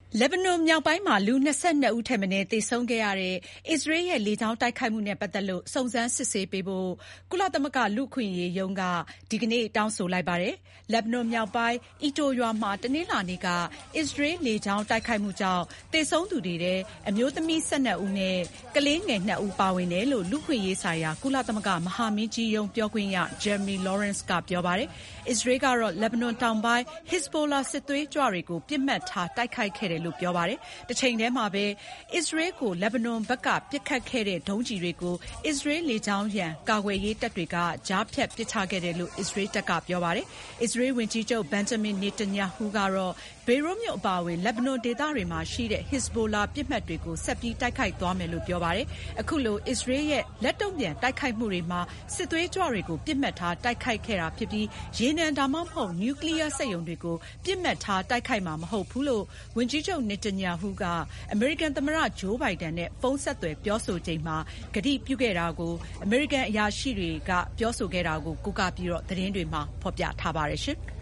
လက်ဘနွန်မြောက်ပိုင်းမှာလူ22ဦးထက်မနည်းသေဆုံးခဲ့ရတဲ့အစ္စရေးရဲ့လေကြောင်းတိုက်ခိုက်မှုနဲ့ပတ်သက်လို့စုံစမ်းစစ်ဆေးပေးဖို့ကုလသမဂ္ဂလူ့အခွင့်အရေးရုံးကဒီကနေ့တောင်းဆိုလိုက်ပါတယ်။လက်ဘနွန်မြောက်ပိုင်းအီတိုရွာမှာတနင်္လာနေ့ကအစ္စရေးလေကြောင်းတိုက်ခိုက်မှုကြောင့်သေဆုံးသူတွေထဲအမျိုးသမီး12ဦးနဲ့ကလေးငယ်2ဦးပါဝင်တယ်လို့လူ့အခွင့်အရေးဆိုင်ရာကုလသမဂ္ဂမဟာမင်းကြီးရုံးပြောခွင့်ရ Jeremy Lawrence ကပြောပါတယ်။အစ္စရေးကတော့လက်ဘနွန်တောင်ပိုင်း Hezbollah စစ်သွေးကြွတွေကိုပစ်မှတ်ထားတိုက်ခိုက်ခဲ့တယ်လို့ပြောပါတယ်။တချိန်တည်းမှာပဲအစ္စရေးကိုလက်ဘနွန်ဘက်ကပစ်ခတ်ခဲ့တဲ့ဒုံးကျည်တွေကိုအစ္စရေးလေကြောင်းရန်ကာကွယ်ရေးတပ်တွေကကြားဖြတ်ပစ်ချခဲ့တယ်လို့အစ္စရေးတပ်ကပြောပါတယ်။အစ္စရေးဝန်ကြီးချုပ် Benjamin Netanyahu ကတော့ဘေရွတ်မြို့အပါအဝင်လက်ဘနွန်ဒေသတွေမှာရှိတဲ့ Hezbollah ပစ်မှတ်တွေကိုဆက်ပြီးတိုက်ခိုက်သွားမယ်လို့ပြောပါတယ်။အခုလိုအစ္စရေးရဲ့လက်တုံ့ပြန်တိုက်ခိုက်မှုတွေမှာစစ်သွေးကြွတွေကိုပစ်မှတ်ထားတိုက်ခိုက်ခဲ့တာဖြစ်ပြီးရေနံဒါမှမဟုတ်နျူကလ িয়ার စက်ရုံတွေကိုပစ်မှတ်ထားတိုက်ခိုက်မှာမဟုတ်ဘူးလို့ဝန်ကြီးချုပ် Netanyahu ကအမေရိကန်သမ္မတဂျိုးဘိုင်ဒန်နဲ့ဖုန်းဆက်သွယ်ပြောဆိုချိန်မှာကတိပြုခဲ့တာကိုအမေရိကန်အရာရှိတွေကပြောဆိုခဲ့တာကိုကိုးကားပြီးသတင်းတွေမှာဖော်ပြထားပါတယ်ရှင်။